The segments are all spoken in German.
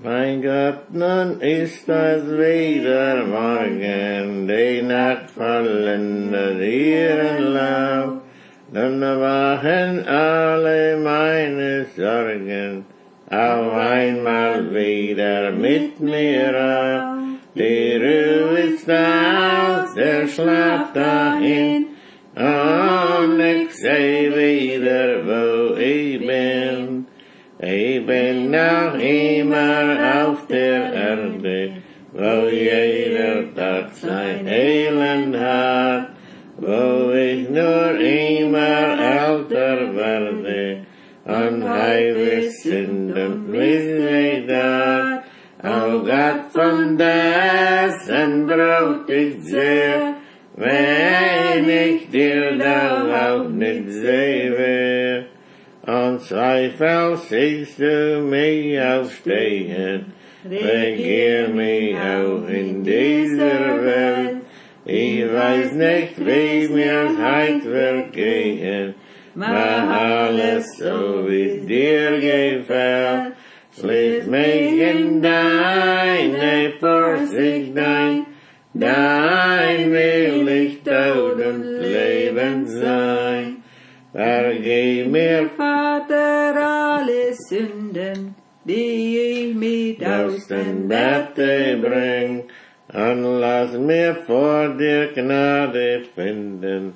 Mein Gott, nun ist es wieder Morgen, die Nacht vollende ihren Lauf, dann wachen alle meine Sorgen auf einmal wieder mit mir auf. Die Ruhe ist aus, der Schlaf dahin, und ich seh wieder, wo ich bin. Ich bin noch immer auf der Erde, wo jeder dort sein Elend hat, wo ich nur immer älter werde, und heilwissend und wissig dort. Oh Gott, von dessen braucht ich sehr, wenn ich dir da auch nicht sehe. Und Zweifel siehst du mich aufstehen, regier mich auch in dieser Welt. Ich weiß nicht, wie mir heut wird gehen, mach alles so, wie dir gefällt. Schließ mich in deine Vorsicht ein, dein will ich Tod und Leben sein. Vergib mir, Vater, alle Sünden, die ich mit aus dem Bette bring, und lass mir vor dir Gnade finden.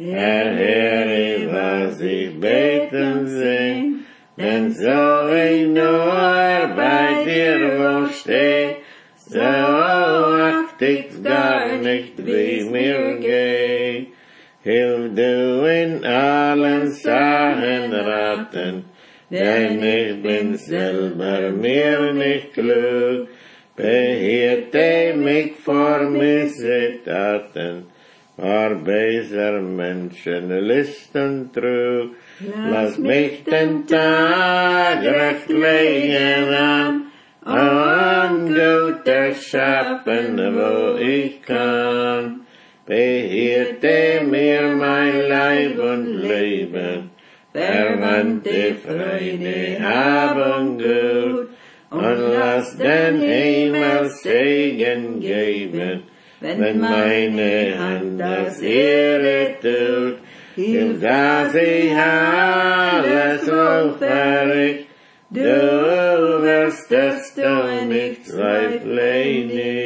Erhöre, was ich beten sing, denn so ich nur bei dir wo steh, so acht ich's gar nicht, wie mir geht. Hilf du in allen Sachen raten, denn ich bin selber mir nicht klug. Behüte mich vor Missetaten, vor böser Menschen Listen trug. Lass mich den Tag recht legen an, und Gutes schaffen, wo ich kann. Behüte mir mein Leib und Leben, verwandte Freude, haben gut, und lass den Himmel Segen geben, wenn meine Hand das Ehre tut. Hilf, dass ich alles so verricht, du wirst es tun, ich zweifle nicht.